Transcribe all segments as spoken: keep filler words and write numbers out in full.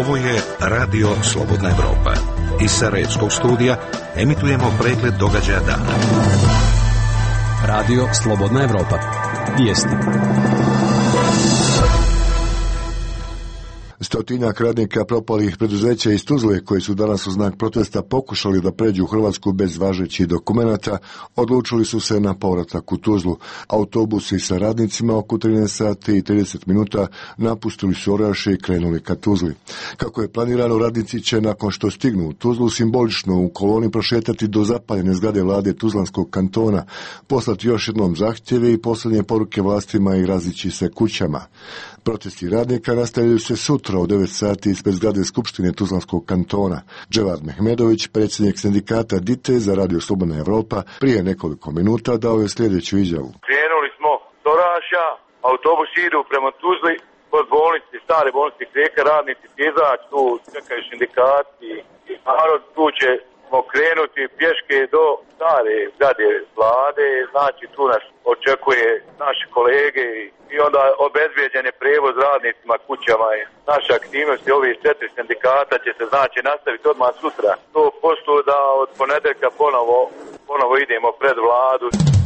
Ovo je Radio Slobodna Evropa. Iz Sarajevskog studija emitujemo pregled događaja dana. Radio Slobodna Evropa. Vijesti. Stotinjak radnika propalih preduzeća iz Tuzle, koji su danas u znak protesta pokušali da pređu u Hrvatsku bez važećih dokumenata, odlučili su se na povratak u Tuzlu. Autobusi sa radnicima oko trinaest sati i trideset minuta napustili su Orašje i krenuli ka Tuzli. Kako je planirano, radnici će nakon što stignu u Tuzlu simbolično u koloni prošetati do zapaljene zgrade vlade Tuzlanskog kantona, poslati još jednom zahtjeve i posljednje poruke vlastima i razići se kućama. Protesti radnika nastavljaju se sutra u devet sati ispred zgrade Skupštine Tuzlanskog kantona. Dževad Mehmedović, predsjednik sindikata Dite za Radio Slobodna Evropa, prije nekoliko minuta dao je sljedeću izjavu. Krenuli smo do Orašja, autobusi idu prema Tuzli, kod bolnici, stare bolnice Rijeka, radnici izaći, tu čekaju sindikati i narod, tu ćemo krenuti pješke do stare zgrade vlade, znači tu nas očekuje naši kolege i onda obezbijeđen je prevoz radnicima kućama. Naša aktivnost i ovih četiri sindikata će se znači nastaviti odmah sutra. To posto da od ponedjeljka ponovo, ponovo idemo pred vladu.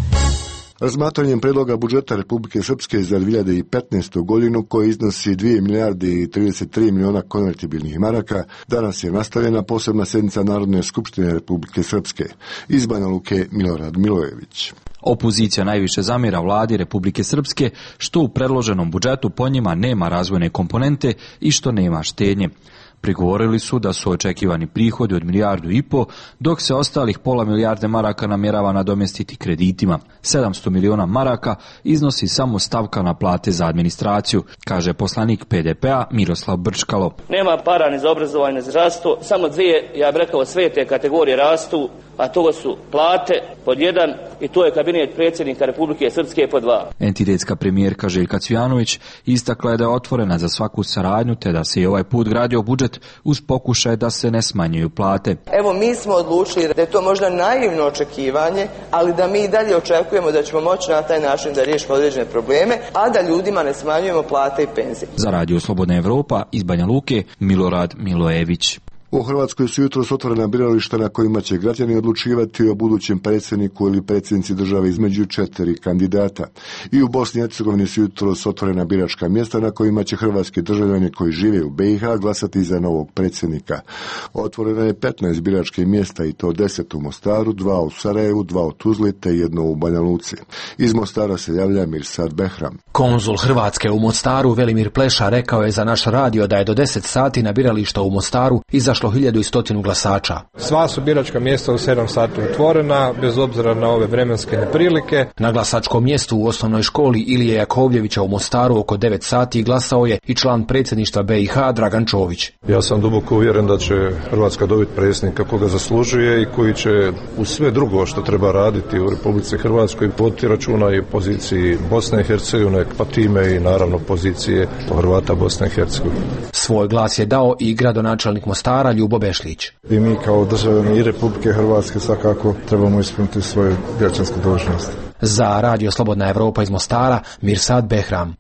Razmatranjem predloga budžeta Republike Srpske za dvije hiljade petnaestu godinu, koji iznosi dvije milijarde i trideset tri miliona konvertibilnih maraka, danas je nastavljena posebna sjednica Narodne skupštine Republike Srpske. Iz Banja Luke, Milorad Milojević. Opozicija najviše zamjera vladi Republike Srpske što u predloženom budžetu po njima nema razvojne komponente i što nema štednje. Prigovorili su da su očekivani prihodi od milijardu i po, dok se ostalih pola milijarde maraka namjerava nadomjestiti kreditima. sedamsto miliona maraka iznosi samo stavka na plate za administraciju, kaže poslanik P D P-a Miroslav Brčkalo. Nema para ni za obrazovanje, ni za zdravstvo, samo dvije, ja bih rekao, sve te kategorije rastu, a to su plate pod jedan i to je kabinet predsjednika Republike Srpske pod dva. Entitetska premijerka Željka Cvijanović istakla je da je otvorena za svaku saradnju, te da se i ovaj put gradio budžet uz pokušaj da se ne smanjuju plate. Evo, mi smo odlučili da je to možda naivno očekivanje, ali da mi i dalje očekujemo da ćemo moći na taj način da riješimo određene probleme, a da ljudima ne smanjujemo plate i penzije. Za Radio Slobodna Evropa iz Banja Luke, Milorad Milojević. U Hrvatskoj su jutros otvorena birališta na kojima će građani odlučivati o budućem predsjedniku ili predsjednici države između četiri kandidata. I u Bosni i Hercegovini su jutros otvorena biračka mjesta na kojima će hrvatski državljani koji žive u B i H glasati za novog predsjednika. Otvoreno je petnaest biračkih mjesta i to deset u Mostaru, dva u Sarajevu, dva u Tuzli te jedno u Banja Luci. Iz Mostara se javlja Mirsad Behram. Konzul Hrvatske u Mostaru Velimir Pleša rekao je za naš radio da je do deset sati na birališta u Mostaru izašlo hiljadu i stotinu glasača. Sva su biračka mjesta u sedam sati otvorena, bez obzira na ove vremenske neprilike. Na glasačkom mjestu u osnovnoj školi Ilije Jakovljevića u Mostaru oko devet sati glasao je i član predsjedništva B i H Dragan Čović. Ja sam duboko uvjeren da će Hrvatska dobiti predsjednika koga zaslužuje i koji će u sve drugo što treba raditi u Republici Hrvatskoj voditi računa i poziciji Bosne i Hercegovine, pa time i naravno pozicije Hrvata Bosne i Hercegovine. Svoj glas je dao i gradonačelnik Mostara Ljubo Bešlić. I mi kao državljani i Republike Hrvatske svakako trebamo ispuniti svoju građansku dužnost. Za Radio Slobodna Evropa iz Mostara, Mirsad Behram.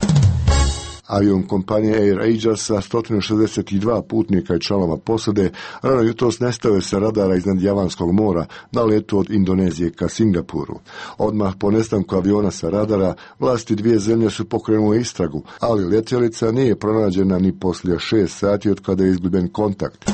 Avion kompanije Air Asia sa sto šezdeset dva putnika i članova posade rano jutros nestao je sa radara iznad Javanskog mora na letu od Indonezije ka Singapuru. Odmah po nestanku aviona sa radara, vlasti dvije zemlje su pokrenule istragu, ali letjelica nije pronađena ni poslije šest sati od kada je izgubljen kontakt.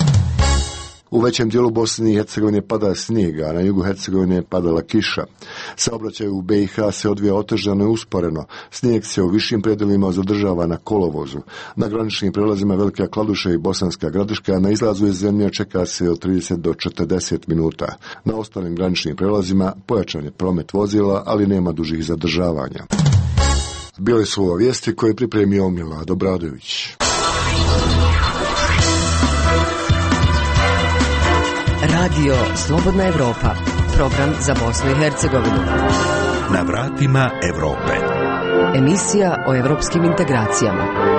U većem dijelu Bosne i Hercegovine pada snijeg, a na jugu Hercegovine je padala kiša. Saobraćaj u B i H se odvija otežano i usporeno. Snijeg se u višim predelima zadržava na kolovozu. Na graničnim prelazima Velika Kladuša i Bosanska Gradiška na izlazu iz zemlje čeka se od trideset do četrdeset minuta. Na ostalim graničnim prelazima pojačan je promet vozila, ali nema dužih zadržavanja. Bile su ovo vijesti koje je pripremio Milad Obradović. Radio Slobodna Evropa, program za Bosnu i Hercegovinu. Na vratima Evrope. Emisija o evropskim integracijama.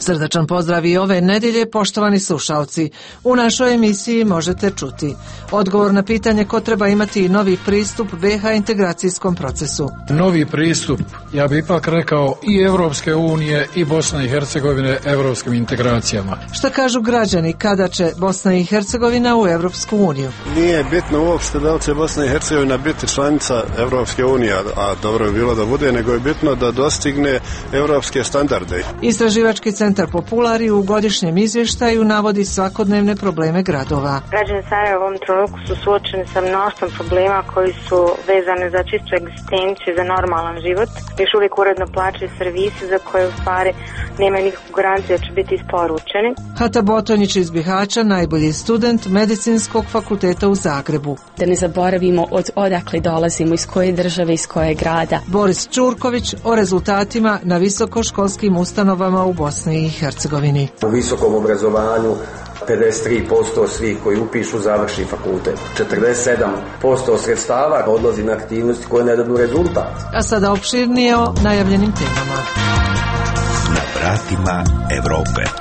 Srdačan pozdrav i ove nedjelje, poštovani slušalci. U našoj emisiji možete čuti odgovor na pitanje ko treba imati novi pristup be ha integracijskom procesu. Novi pristup, ja bih ipak rekao, i Evropske unije i Bosne i Hercegovine evropskim integracijama. Šta kažu građani, kada će Bosna i Hercegovina u Evropsku uniju? Nije bitno uopšte da li će Bosna i Hercegovina biti članica Evropske unije, a dobro je bilo da bude, nego je bitno da dostigne evropske standarde. Istraživački centar Populari u godišnjem izvještaju navodi svakodnevne probleme gradova. Građani Sarajeva u ovom trenutku su suočeni sa mnoštvom problema koji su vezani za čistu egzistenciju, za normalan život. Još uvijek uredno plaćaju servisi za koje u stvari nemaju nikakvu garanciju da će biti isporučeni. Hata Botonjić iz Bihaća, najbolji student Medicinskog fakulteta u Zagrebu. Da ne zaboravimo od odakle dolazimo, iz koje države, iz koje grada. Boris Čurković o rezultatima na visokoškolskim ustanovama u Bosni i Hercegovini. U visokom obrazovanju pedeset tri posto svih koji upišu završi fakultet. četrdeset sedam posto sredstava odlazi na aktivnosti koje ne dobiju rezultat. A sada opširnije o najavljenim temama. Na vratima Evrope.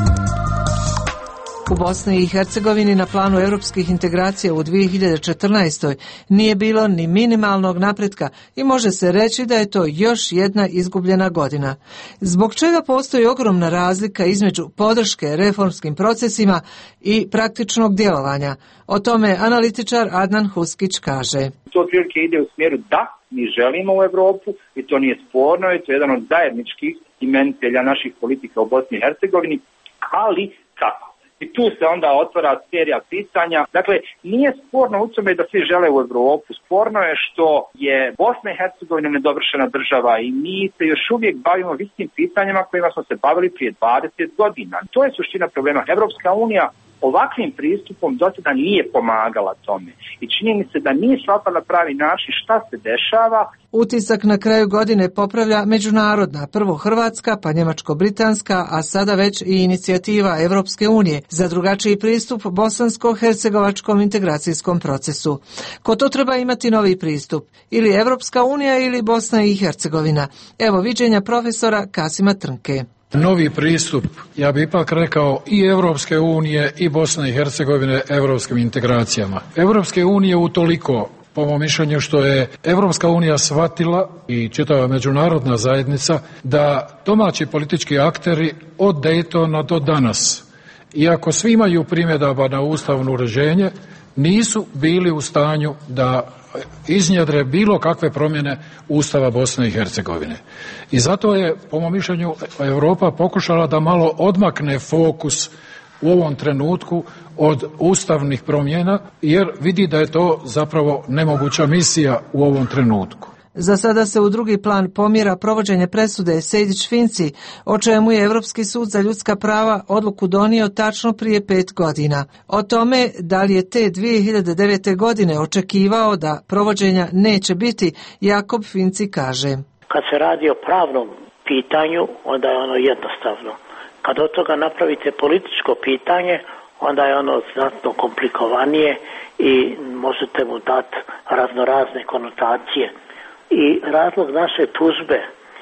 U Bosni i Hercegovini na planu europskih integracija u dvije hiljade četrnaestoj nije bilo ni minimalnog napretka i može se reći da je to još jedna izgubljena godina. Zbog čega postoji ogromna razlika između podrške reformskim procesima i praktičnog djelovanja? O tome analitičar Adnan Huskić kaže. To otprilike ide u smjeru da mi želimo u Europu i to nije sporno, i to je jedan od zajedničkih imenitelja naših politika u Bosni i Hercegovini, ali kako? I tu se onda otvara serija pitanja. Dakle, nije sporno u tome da svi žele u Europu. Sporno je što je Bosna i Hercegovina nedovršena država i mi se još uvijek bavimo istim pitanjima kojima smo se bavili prije dvadeset godina. To je suština problema. Evropska unija ovakvim pristupom do sada nije pomagala tome. I čini mi se da nije shvatila na pravi način šta se dešava. Utisak na kraju godine popravlja međunarodna, prvo Hrvatska, pa Njemačko-Britanska, a sada već i inicijativa Evropske unije za drugačiji pristup bosansko-hercegovačkom integracijskom procesu. Ko to treba imati novi pristup? Ili Evropska unija ili Bosna i Hercegovina? Evo viđenja profesora Kasima Trnke. Novi pristup, ja bih ipak rekao, i Evropske unije i Bosne i Hercegovine evropskim integracijama. Evropske unije utoliko, po mom mišljenju, što je Evropska unija shvatila i čitava međunarodna zajednica da domaći politički akteri od Daytona do danas, iako svi imaju primjedaba na ustavno uređenje, nisu bili u stanju da iznjedre bilo kakve promjene Ustava Bosne i Hercegovine. I zato je, po mom mišljenju, Europa pokušala da malo odmakne fokus u ovom trenutku od ustavnih promjena, jer vidi da je to zapravo nemoguća misija u ovom trenutku. Za sada se u drugi plan pomjera provođenje presude Sejdić-Finci, o čemu je Europski sud za ljudska prava odluku donio tačno prije pet godina. O tome da li je te dvije hiljade devete. godine očekivao da provođenja neće biti, Jakob Finci kaže. Kad se radi o pravnom pitanju, onda je ono jednostavno. Kad od toga napravite političko pitanje, onda je ono znatno komplikovanije i možete mu dati raznorazne konotacije. I razlog naše tužbe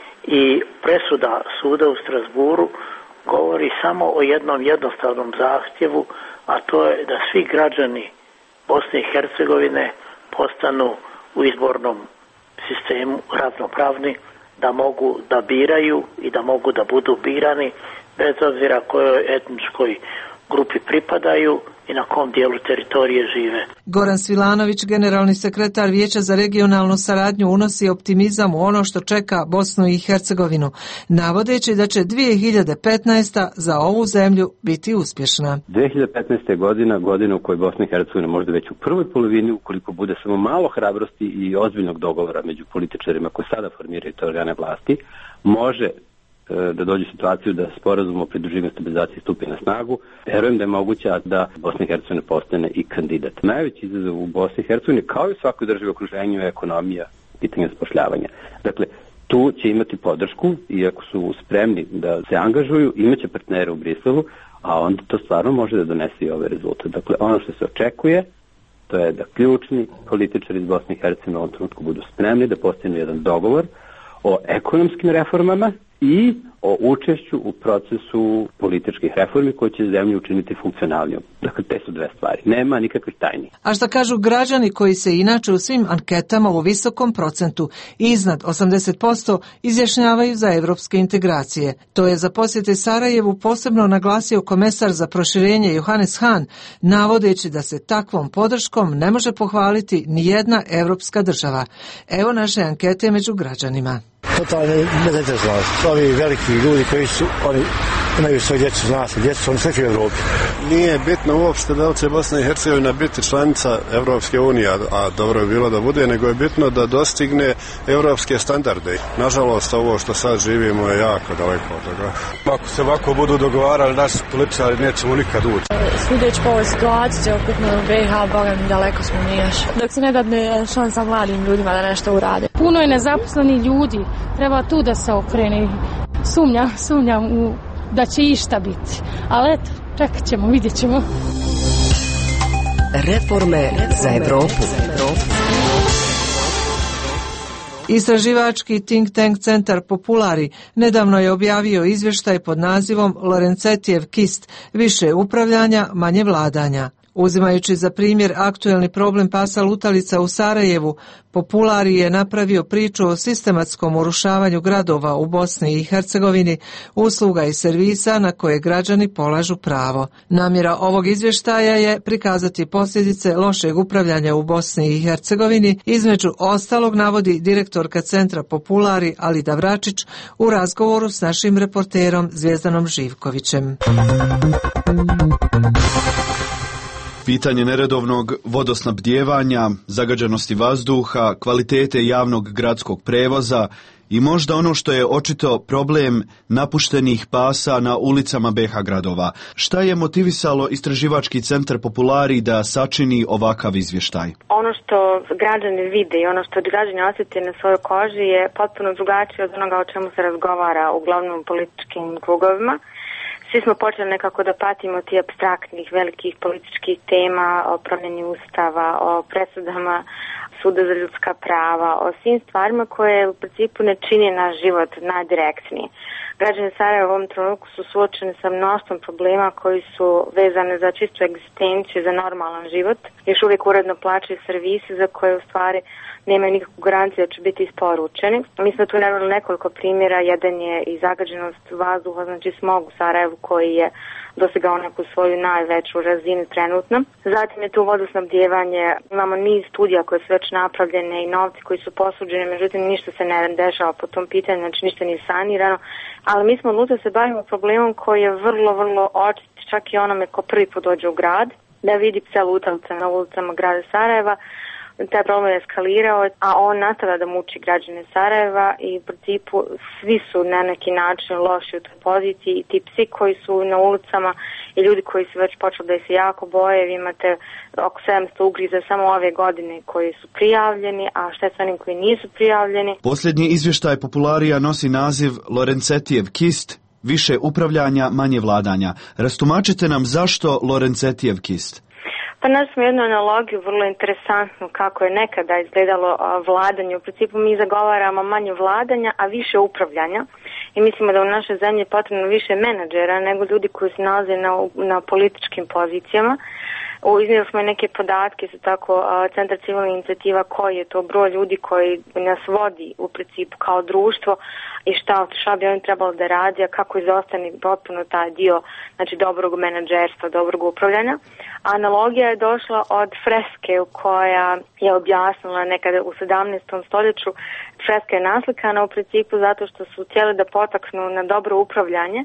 i presuda suda u Strasburu govori samo o jednom jednostavnom zahtjevu, a to je da svi građani Bosne i Hercegovine postanu u izbornom sistemu ravnopravni, da mogu da biraju i da mogu da budu birani bez obzira kojoj etničkoj grupi pripadaju i na kom dijelu teritorije žive. Goran Svilanović, generalni sekretar Vijeća za regionalnu saradnju, unosi optimizam u ono što čeka Bosnu i Hercegovinu, navodeći da će dvije hiljade petnaesta. za ovu zemlju biti uspješna. dvije hiljade petnaesta. godina, godina u kojoj Bosna i Hercegovina možda već u prvoj polovini, ukoliko bude samo malo hrabrosti i ozbiljnog dogovora među političarima koji sada formiraju te organe vlasti, može da dođe u situaciju da sporazum o pridruživanju stabilizaciji stupi na snagu. Verujem da je moguće da Bosna i Hercegovina postane i kandidat. Najveći izazov u Bosni i Hercegovini, kao i u svakoj državi u okruženju, je ekonomija, pitanje zapošljavanja. Dakle, tu će imati podršku i ako su spremni da se angažuju, imaće partnere u Briselu, a onda to stvarno može da donese i ove rezultate. Dakle, ono što se očekuje, to je da ključni političari iz Bosne i Hercegovine u ovom trenutku budu spremni da postignu jedan dogovor o ekonomskim reformama i o učešću u procesu političkih reformi koji će zemlju učiniti funkcionalnijom. Dakle, te su dve stvari. Nema nikakvih tajni. A šta kažu građani koji se inače u svim anketama u visokom procentu iznad osamdeset posto izjašnjavaju za evropske integracije? To je za posjete Sarajevu posebno naglasio komesar za proširenje Johannes Hahn, navodeći da se takvom podrškom ne može pohvaliti ni jedna evropska država. Evo naše ankete među građanima. Totalno nezainteresovani. Ovi veliki ljudi koji su, oni imaju svoje djecu, zna se, djecu, oni sve u Evropi. Nije bitno uopšte da li će Bosna i Hercegovina biti članica Evropske unije, a dobro je bilo da bude, nego je bitno da dostigne evropske standarde. Nažalost, ovo što sad živimo je jako daleko od toga. Ako se ovako budu dogovarali, naši političari nećemo nikad ući. Sudeći po ovoj situaciji, cjelokupno u B i H, bogam, daleko smo mi još. Dok se ne dadne šansa mladim ljudima da nešto urade. Puno je nezaposlenih ljudi, treba tu da se okrene. Sumnjam, sumnjam u da će išta biti. Ali eto, čekat ćemo, vidjet ćemo. Reforme za Evropu. Istraživački think tank centar Populari nedavno je objavio izvještaj pod nazivom Lorencetijev kist, više upravljanja, manje vladanja. Uzimajući za primjer aktuelni problem pasa lutalica u Sarajevu, Populari je napravio priču o sistematskom urušavanju gradova u Bosni i Hercegovini, usluga i servisa na koje građani polažu pravo. Namjera ovog izvještaja je prikazati posljedice lošeg upravljanja u Bosni i Hercegovini, između ostalog navodi direktorka centra Populari Alida Vračić u razgovoru s našim reporterom Zvijezdanom Živkovićem. Pitanje neredovnog vodosnabdijevanja, zagađenosti vazduha, kvalitete javnog gradskog prevoza i možda ono što je očito problem napuštenih pasa na ulicama B H gradova. Šta je motivisalo istraživački centar Populari da sačini ovakav izvještaj? Ono što građani vide i ono što građani osjete na svojoj koži je potpuno drugačije od onoga o čemu se razgovara uglavnom u političkim krugovima. Svi smo počeli nekako da patimo ti apstraktnih velikih političkih tema, o promjeni ustava, o presudama Suda za ljudska prava, o svim stvarima koje u principu ne čine naš život najdirektnije. Građani Sarajeva u ovom trenutku su suočeni sa mnoštvom problema koji su vezane za čistu egzistenciju, za normalan život. Još uvijek uredno plaćaju servisi za koje u stvari nemaju nikakvu garanciju da će biti isporučeni. Mi smo tu naveli nekoliko primjera. Jedan je i zagađenost vazduha, znači smog u Sarajevu koji je dosegao neku svoju najveću razinu trenutno. Zatim je tu vodosnabdijevanje. Imamo niz studija koje su već napravljene i novci koji su posuđeni, međutim ništa se ne dešava po tom pitanju, znači ništa nije sanirano. Ali mi smo odlučili da se bavimo problemom koji je vrlo, vrlo očit, čak i onome ko prvi put dođe u grad, da vidi pse lutalice na ulicama grada Sarajeva. Taj problem je eskalirao, a on nastavlja da muči građane Sarajeva i u principu svi su na neki način loši u toj poziciji. I ti psi koji su na ulicama i ljudi koji su već počeli da se jako boje, vi imate oko sedamsto ugriza samo ove godine koji su prijavljeni, a šta je s onim koji nisu prijavljeni? Posljednji izvještaj Popularija nosi naziv Lorencetijev kist, više upravljanja, manje vladanja. Rastumačite nam zašto Lorencetijev kist? Pa našli smo jednu analogiju vrlo interesantnu kako je nekada izgledalo vladanje. U principu mi zagovaramo manje vladanja, a više upravljanja. I mislimo da u našoj zemlji je potrebno više menadžera nego ljudi koji se nalaze na, na političkim pozicijama. Iznijeli smo i neke podatke, su tako Centar civilnih inicijativa koji je to broj ljudi koji nas vodi u principu kao društvo i šta, šta bi oni trebalo da radi, a kako izostane potpuno taj dio, znači dobrog menadžerstva, dobrog upravljanja. Analogija je došla od freske koja je objasnila nekada u sedamnaestom stoljeću. Freska je naslikana u principu zato što su htjeli da potaknu na dobro upravljanje.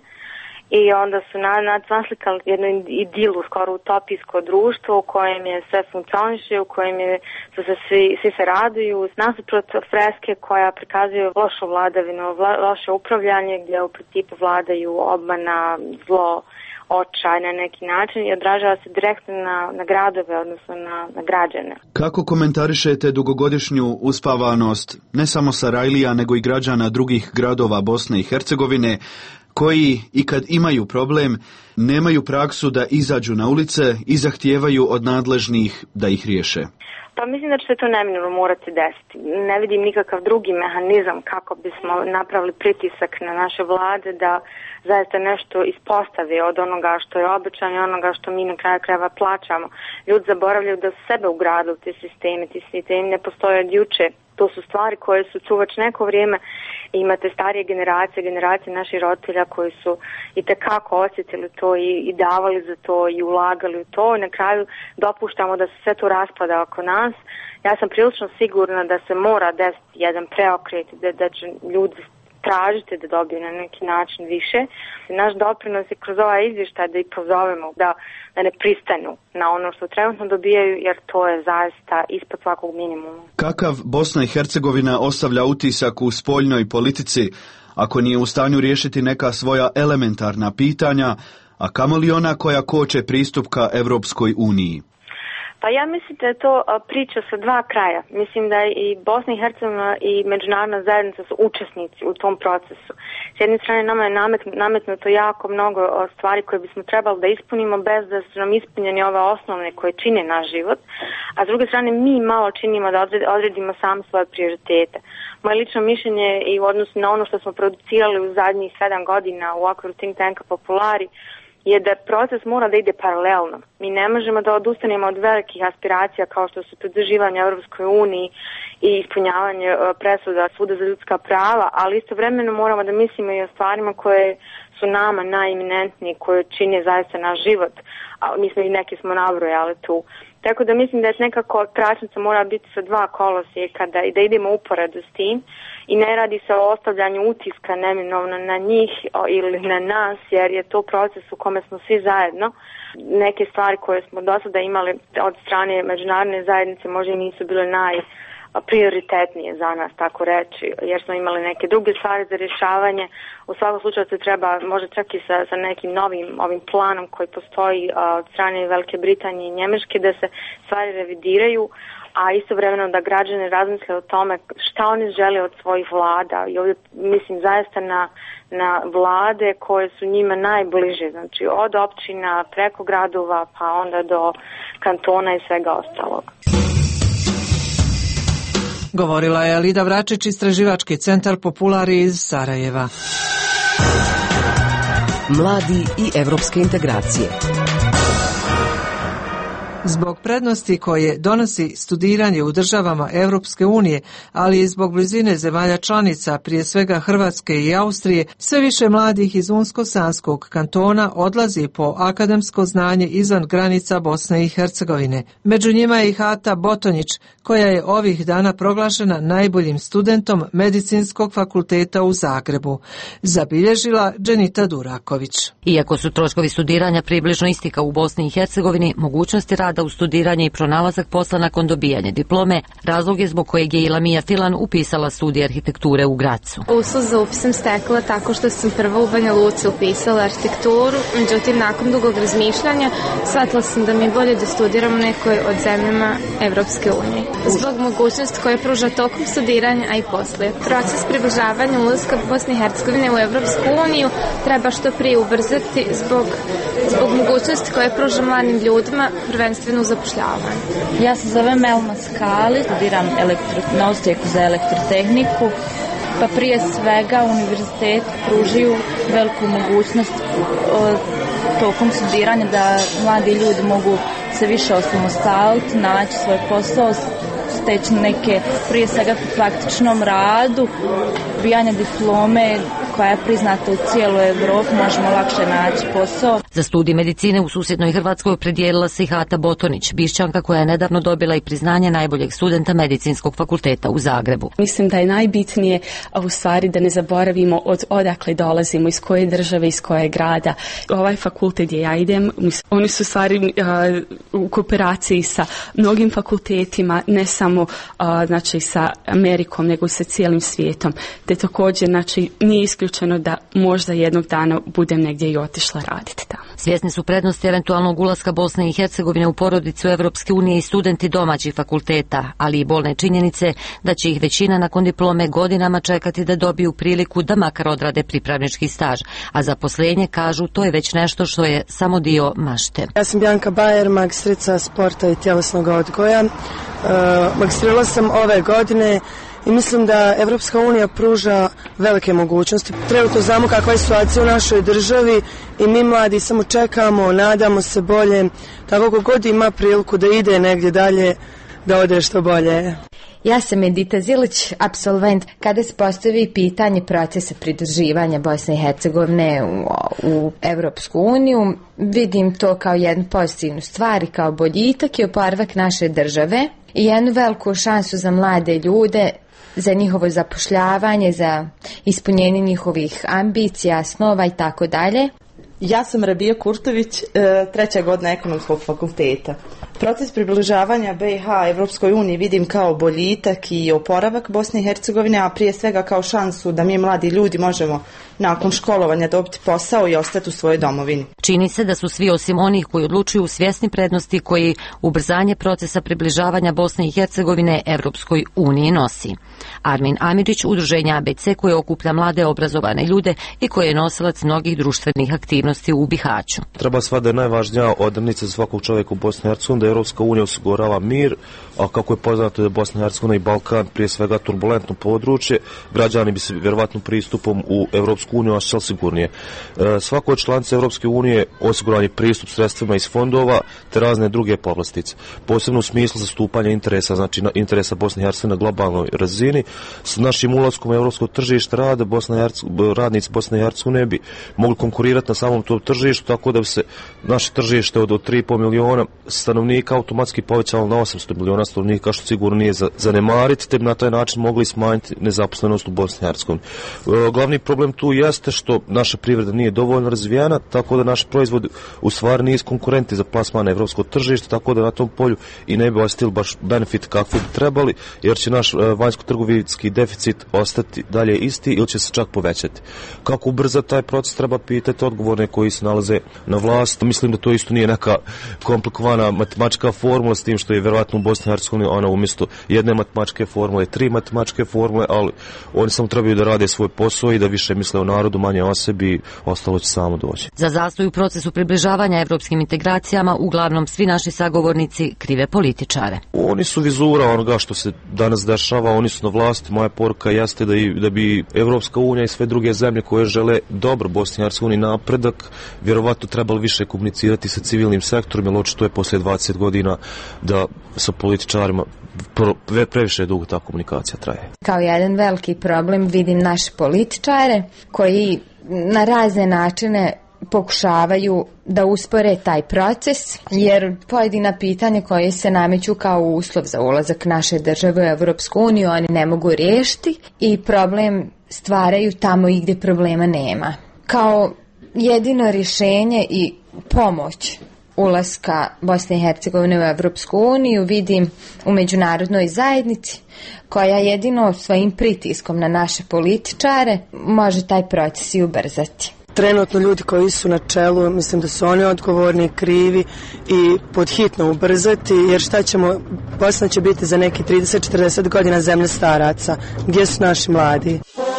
I onda su naslikali jednu idilu, skoro utopijsko društvo u kojem je sve funkcioniše, u kojem je, su se svi, svi se raduju. Nasuprot freske koja prikazuje lošu vladavinu, vla, loše upravljanje gdje u principu vladaju obmana, zlo, očaj na neki način i odražava se direktno na, na gradove, odnosno na, na građane. Kako komentarišete dugogodišnju uspavanost ne samo Sarajlija, nego i građana drugih gradova Bosne i Hercegovine, koji i kad imaju problem nemaju praksu da izađu na ulice i zahtijevaju od nadležnih da ih riješe? Pa mislim da će se to neminovno morati desiti. Ne vidim nikakav drugi mehanizam kako bismo napravili pritisak na naše vlade da zaista nešto ispostave od onoga što je obećano i onoga što mi na kraju krajeva plaćamo. Ljudi zaboravljaju da su sebe ugradili u te sisteme, ti sistemi ne postoje od juče. To su stvari koje su tu već neko vrijeme. Imate starije generacije, generacije naših roditelja koji su itekako osjetili to i, i davali za to i ulagali u to. I na kraju dopuštamo da se sve to raspada oko nas. Ja sam prilično sigurna da se mora desiti jedan preokret, da, da će ljudi tražiti da dobiju na neki način više. Naš doprinos je kroz ovaj izvještaj da ih pozovemo da, da ne pristanu na ono što trenutno dobijaju, jer to je zaista ispod svakog minimuma. Kakav Bosna i Hercegovina ostavlja utisak u spoljnoj politici ako nije u stanju riješiti neka svoja elementarna pitanja, a kamoli ona koja koče pristup ka Evropskoj uniji? Pa ja mislim da je to priča sa dva kraja. Mislim da i Bosna i Hercegovina i međunarodna zajednica su učesnici u tom procesu. S jedne strane nama je nametnuto jako mnogo stvari koje bismo trebali da ispunimo bez da su nam ispunjeni ove osnovne koje čine naš život, a s druge strane mi malo činimo da odredimo sami svoje prioritete. Moje lično mišljenje i u odnosu na ono što smo producirali u zadnjih sedam godina u okviru think tanka Populari je da proces mora da ide paralelno. Mi ne možemo da odustanemo od velikih aspiracija kao što su pridruživanje Europskoj uniji i ispunjavanje presuda Suda za ljudska prava, ali istovremeno moramo da mislimo i o stvarima koje su nama najiminentnije, koje čine zaista naš život, a mi smo i neki smo nabrojali tu. Tako da mislim da je nekako tračnica mora biti sa dva kolosijeka da, da idemo uporedu s tim i ne radi se o ostavljanju utiska neminovno na njih ili na nas, jer je to proces u kome smo svi zajedno. Neke stvari koje smo do sada imali od strane međunarodne zajednice možda i nisu bile najprioritetnije za nas, tako reći, jer smo imali neke druge stvari za rješavanje. U svakom slučaju se treba, možda čak i sa, sa nekim novim ovim planom koji postoji od strane Velike Britanije i Njemačke da se stvari revidiraju, a istovremeno da građani razmisle o tome šta oni žele od svojih vlada. I ovdje mislim zaista na, na vlade koje su njima najbliže, znači od općina preko gradova pa onda do kantona i svega ostalog. Govorila je Alida Vračić, istraživački centar Populari iz Sarajeva. Mladi i evropske integracije. Zbog prednosti koje donosi studiranje u državama Europske unije, ali i zbog blizine zemalja članica, prije svega Hrvatske i Austrije, sve više mladih iz Unsko-Sanskog kantona odlazi po akademsko znanje izvan granica Bosne i Hercegovine. Među njima je i Hata Botonjić, koja je ovih dana proglašena najboljim studentom Medicinskog fakulteta u Zagrebu. Zabilježila Dženita Duraković. Iako su troškovi studiranja približno isti kao u Bosni i Hercegovini, mogućnosti rada u studiranje i pronalazak posla nakon dobijanja diplome razlog je zbog kojeg je Ilamija Filan upisala studij arhitekture u Gracu. Uslov za upis sam stekla tako što sam prvo u Banja Luci upisala arhitekturu, međutim nakon dugog razmišljanja shvatila sam da mi je bolje da studiram u nekoj od zemljama Evropske unije. Zbog mogućnosti koje pruža tokom studiranja, a i poslije. Proces približavanja ulaska Bosne i Hercegovine u Evropsku uniju treba što prije ubrzati zbog, zbog mogućnosti koje pruža mladim ljudima, prvenstveno u zapošljavanju. Ja se zovem Elma Skali, studiram elektro, na Osijeku za elektrotehniku, pa prije svega univerzitet pružaju veliku mogućnost o, tokom studiranja da mladi ljudi mogu se više osamostaliti, naći svoj posao, steći neke prije svega po praktičnom radu, dobijanje diplome koja je priznata u cijeloj Evropi, možemo lakše naći posao. Za studij medicine u susjednoj Hrvatskoj opredijelila se i Hata Botonić, Bišćanka koja je nedavno dobila i priznanje najboljeg studenta Medicinskog fakulteta u Zagrebu. Mislim da je najbitnije u stvari da ne zaboravimo od odakle dolazimo, iz koje države, iz koje grada. Ovaj fakultet gdje ja idem, oni su stvari u kooperaciji sa mnogim fakultetima, ne samo znači sa Amerikom, nego sa cijelim svijetom. Te također znači nije isključeno isključeno da možda jednog dana budem negdje i otišla raditi tamo. Svjesni su prednosti eventualnog ulaska Bosne i Hercegovine u porodicu Evropske unije i studenti domaćih fakulteta, ali i bolne činjenice da će ih većina nakon diplome godinama čekati da dobiju priliku da makar odrade pripravnički staž, a zaposlenje, kažu, to je već nešto što je samo dio mašte. Ja sam Bjanka Bajer, magistrica sporta i tjelesnog odgoja. Magistrirala sam ove godine i mislim da Evropska unija pruža velike mogućnosti. Trenutno znamo kakva je situacija u našoj državi i mi mladi samo čekamo, nadamo se bolje. Tako ko god ima priliku da ide negdje dalje, da ode što bolje. Ja sam Edita Zilić, apsolvent. Kada se postavi pitanje procesa pridruživanja Bosne i Hercegovine u, u Evropsku uniju, vidim to kao jednu pozitivnu stvar i kao boljitak i oporavak naše države i jednu veliku šansu za mlade ljude, za njihovo zapošljavanje, za ispunjenje njihovih ambicija, snova i tako dalje. Ja sam Rabija Kurtović, treća godina ekonomskog fakulteta. Proces približavanja B i H Evropskoj uniji vidim kao boljitak i oporavak Bosne i Hercegovine, a prije svega kao šansu da mi mladi ljudi možemo nakon školovanja dobiti posao i ostati u svojoj domovini. Čini se da su svi osim onih koji odlučuju svjesni prednosti koji ubrzanje procesa približavanja Bosne i Hercegovine Evropskoj uniji nosi. Armin Amidžić, udruženja A B C koje okuplja mlade obrazovane ljude i koje je nosilac mnogih društvenih aktivnosti u Bihaću. Treba sva da je najvažnija odrednica za svakog čovjeka u Bosni i Hercegovini da Evropska unija osigurava mir, a kako je poznato da je Bosna i Hercegovina i Balkan prije svega turbulentno područje, građani bi se vjerovatno pristupom u Evropsku uniju osjećali sigurnije. E, svako od članica Evropske unije osiguran je pristup sredstvima iz fondova te razne druge povlastice, posebno u smislu zastupanja interesa, znači na, interesa Bosne i Hercegovine na globalnoj razini. S našim ulaskom u evropsko tržište rada Bosna i Hercegovina, radnici Bosne i Hercegovine bi mogli konkurirati na samom tom tržištu, tako da bi se naše tržište od, od tri i pol miliona stanovnika automatski povećalo na osamsto miliona stanovnika, što sigurno nije za, zanemariti, te bi na taj način mogli smanjiti nezaposlenost u Bosni i Hercegovini. E, glavni problem tu jeste što naša privreda nije dovoljno razvijena, tako da naš proizvod u stvari nije konkurenti za plasman na evropsko tržište, tako da na tom polju i ne bi ostali baš benefit kakvi bi trebali, jer će naš e, vanjsko-trgovinski deficit ostati dalje isti ili će se čak povećati. Kako ubrzati taj proces, treba pitati odgovorne koji se nalaze na vlasti. Mislim da to isto nije neka komplikovana matematička formula, s tim što je vjerojatno u Bosni i Hercegovini ona umjesto jedne matematičke formule, tri matematičke formule, ali oni samo trebaju da rade svoj posao i da više misle o narodu, manje o sebi, ostalo će samo doći. Za zastoj u procesu približavanja evropskim integracijama uglavnom svi naši sagovornici krive političare. Oni su vizura onoga što se danas dešava, oni su na vlasti. Moja poruka jeste da, i, da bi Evropska unija i sve druge zemlje koje žele dobro Bosni i Hercegovini napredak, vjerovatno trebalo više komunicirati sa civilnim sektorom, jer očito je poslije dvadeset godina da sa političarima previše dugo ta komunikacija traje. Kao jedan veliki problem vidim naše političare koji na razne načine pokušavaju da uspore taj proces, jer pojedina pitanja koje se nameću kao uslov za ulazak naše države u Evropsku uniju oni ne mogu riješiti i problem stvaraju tamo i gdje problema nema. Kao jedino rješenje i pomoć ulaska Bosne i Hercegovine u Evropsku uniju vidim u međunarodnoj zajednici, koja jedino svojim pritiskom na naše političare može taj proces i ubrzati. Trenutno ljudi koji su na čelu, mislim da su oni odgovorni, krivi i podhitno ubrzati, jer šta ćemo, Bosna će biti za neki trideset do četrdeset godina zemlja staraca. Gdje su naši mladi?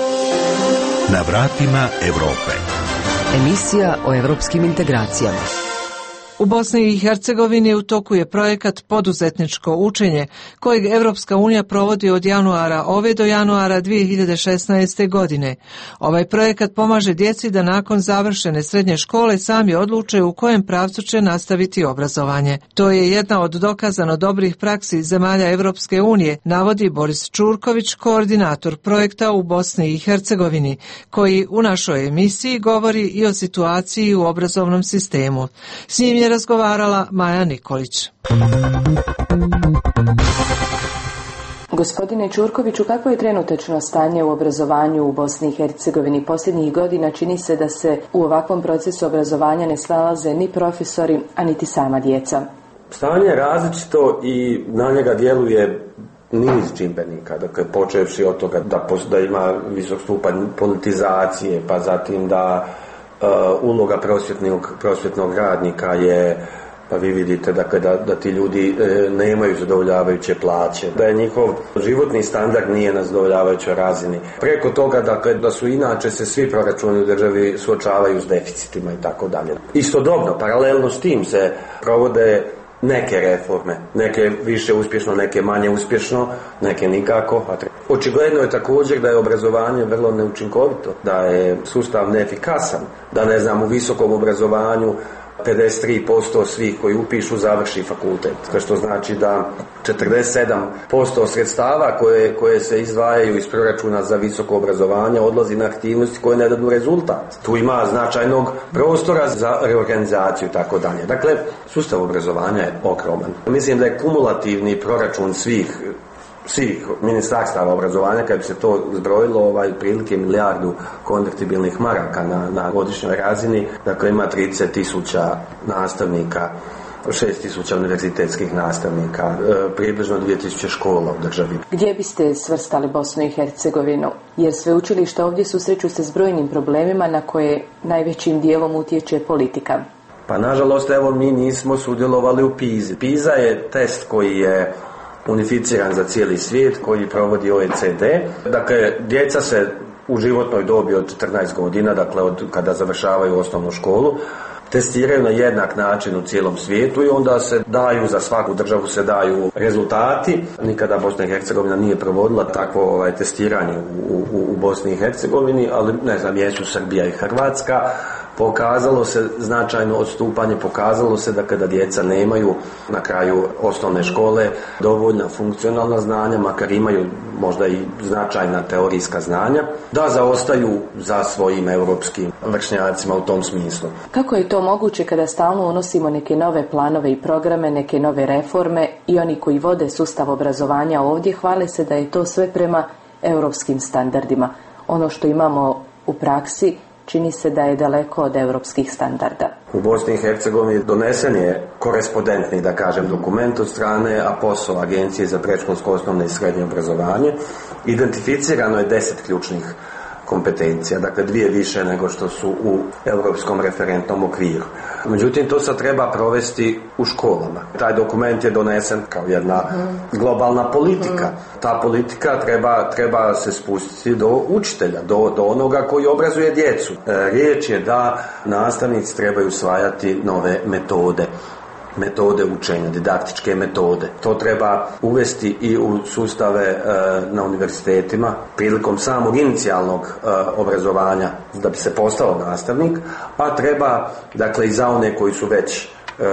Na vratima Evrope. Emisija o evropskim integracijama. U Bosni i Hercegovini u toku je projekat Poduzetničko učenje, kojeg Evropska unija provodi od januara ove do januara dvije hiljade šesnaeste. godine. Ovaj projekat pomaže djeci da nakon završene srednje škole sami odluče u kojem pravcu će nastaviti obrazovanje. To je jedna od dokazano dobrih praksi zemalja Evropske unije, navodi Boris Čurković, koordinator projekta u Bosni i Hercegovini, koji u našoj emisiji govori i o situaciji u obrazovnom sistemu. S njim je razgovarala Maja Nikolić. Gospodine Čurkoviću, kako je trenutačno stanje u obrazovanju u Bosni i Hercegovini? Posljednjih godina čini se da se u ovakvom procesu obrazovanja ne snalaze ni profesori, a niti sama djeca. Stanje je različito i na njega djeluje niz čimbenika, dakle počevši od toga da, da ima visok stupanj politizacije, pa zatim da uh, uloga prosvjetnog, prosvjetnog radnika je, pa vi vidite dakle, da, da ti ljudi e, nemaju zadovoljavajuće plaće, da je njihov životni standard nije na zadovoljavajućoj razini. Preko toga dakle, da su inače se svi proračuni u državi suočavaju s deficitima i tako dalje. Istodobno, paralelno s tim se provode neke reforme, neke više uspješno, neke manje uspješno, neke nikako. Očigledno je također da je obrazovanje vrlo neučinkovito, da je sustav neefikasan, da ne znam u visokom obrazovanju pedeset tri posto svih koji upišu završi fakultet, što znači da četrdeset sedam posto sredstava koje, koje se izdvajaju iz proračuna za visoko obrazovanje odlazi na aktivnosti koje ne dadu rezultat. Tu ima značajnog prostora za reorganizaciju i tako dalje. Dakle, sustav obrazovanja je ogroman. Mislim da je kumulativni proračun svih svih ministarstava obrazovanja, kad bi se to zbrojilo, ovaj, prilike milijardu konvertibilnih maraka na, na godišnjoj razini, dakle ima trideset tisuća nastavnika, šest tisuća univerzitetskih nastavnika, e, približno dvije tisuće škola u državi. Gdje biste svrstali Bosnu i Hercegovinu? Jer sveučilišta ovdje susreću se s brojnim problemima na koje najvećim dijelom utječe politika. Pa nažalost, evo mi nismo sudjelovali u PISA. PISA je test koji je unificiran za cijeli svijet, koji provodi O E C D. Dakle, djeca se u životnoj dobi od četrnaest godina, dakle od kada završavaju osnovnu školu, testiraju na jednak način u cijelom svijetu i onda se daju, za svaku državu se daju rezultati. Nikada Bosna i Hercegovina nije provodila takvo ovaj, testiranje u, u, u Bosni i Hercegovini, ali ne znam, jesu Srbija i Hrvatska. Pokazalo se značajno odstupanje, pokazalo se da kada djeca nemaju na kraju osnovne škole dovoljna funkcionalna znanja, makar imaju možda i značajna teorijska znanja, da zaostaju za svojim europskim vršnjacima u tom smislu. Kako je to moguće kada stalno unosimo neke nove planove i programe, neke nove reforme i oni koji vode sustav obrazovanja ovdje hvale se da je to sve prema europskim standardima? Ono što imamo u praksi čini se da je daleko od europskih standarda. U Bosni i Hercegovini donesen je korespondentni, da kažem, dokument od strane A P O S O, Agencije za predškolsko, osnovno i srednje obrazovanje. Identificirano je deset ključnih kompetencija, dakle dvije više nego što su u europskom referentnom okviru. Međutim, to sad treba provesti u školama. Taj dokument je donesen kao jedna globalna politika. Ta politika treba, treba se spustiti do učitelja, do, do onoga koji obrazuje djecu. E, riječ je da nastavnici trebaju usvajati nove metode. metode učenja, didaktičke metode. To treba uvesti i u sustave e, na univerzitetima prilikom samog inicijalnog e, obrazovanja da bi se postao nastavnik, a treba, dakle, i za one koji su već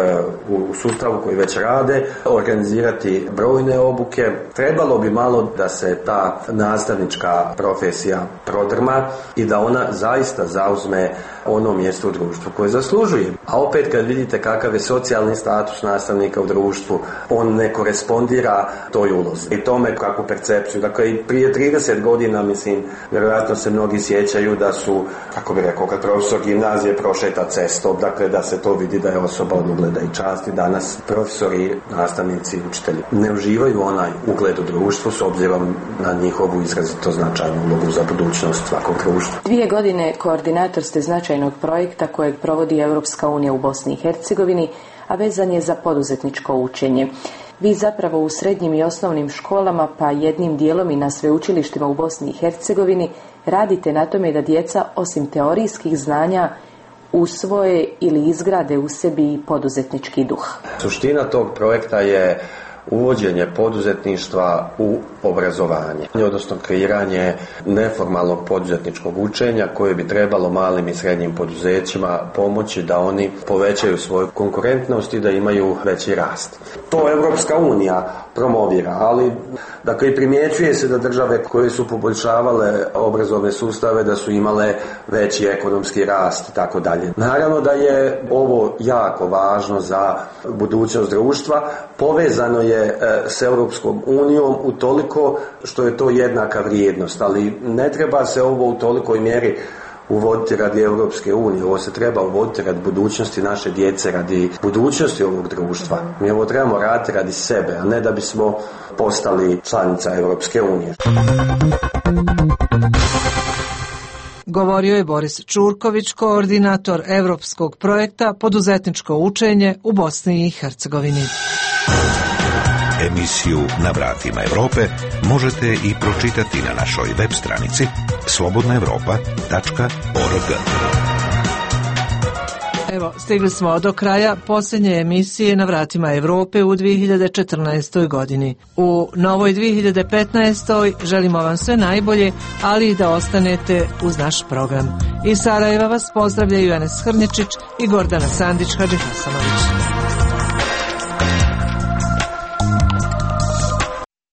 u sustavu koji već rade, organizirati brojne obuke. Trebalo bi malo da se ta nastavnička profesija prodrma i da ona zaista zauzme ono mjesto u društvu koje zaslužuje. A opet kad vidite kakav je socijalni status nastavnika u društvu, on ne korespondira toj ulozi i tome kakvu percepciju. Dakle, i prije trideset godina, mislim, vjerojatno se mnogi sjećaju da su, kako bi rekao, kad profesor gimnazije prošeta cestom, dakle da se to vidi da je osoba od ugleda i časti. Danas profesori, nastavnici, učitelji ne uživaju onaj ugled u društvu s obzirom na njihovu izrazito značajnu ulogu za budućnost svakog društva. Dvije godine koordinator ste značajnog projekta kojeg provodi Europska unija u Bosni i Hercegovini, a vezan je za poduzetničko učenje. Vi zapravo u srednjim i osnovnim školama, pa jednim dijelom i na sveučilištima u Bosni i Hercegovini, radite na tome da djeca osim teorijskih znanja usvoje ili izgrade u sebi i poduzetnički duh. Suština tog projekta je uvođenje poduzetništva u obrazovanje, odnosno kreiranje neformalnog poduzetničkog učenja koje bi trebalo malim i srednjim poduzećima pomoći da oni povećaju svoju konkurentnost i da imaju veći rast. To Europska unija promovira, ali dakle i primjećuje se da države koje su poboljšavale obrazovne sustave da su imale veći ekonomski rast i tako dalje. Naravno da je ovo jako važno za budućnost društva, povezano je e, s Europskom unijom u toliko što je to jednaka vrijednost, ali ne treba se ovo u tolikoj mjeri uvoditi radi Europske unije, ovo se treba uvoditi radi budućnosti naše djece, radi budućnosti ovog društva. Mi ovo trebamo raditi radi sebe, a ne da bismo postali članica Europske unije. Govorio je Boris Čurković, koordinator Evropskog projekta Poduzetničko učenje u Bosni i Hercegovini. Emisiju Na vratima Evrope možete i pročitati na našoj web stranici slobodna evropa tačka org. Evo, stigli smo do kraja posljednje emisije Na vratima Evrope u dvije hiljade četrnaestoj godini. U novoj dvije hiljade petnaestoj želimo vam sve najbolje, ali i da ostanete uz naš program. Iz Sarajeva vas pozdravljaju Enes Hrničić i Gordana Sandić-Hadžihasanović.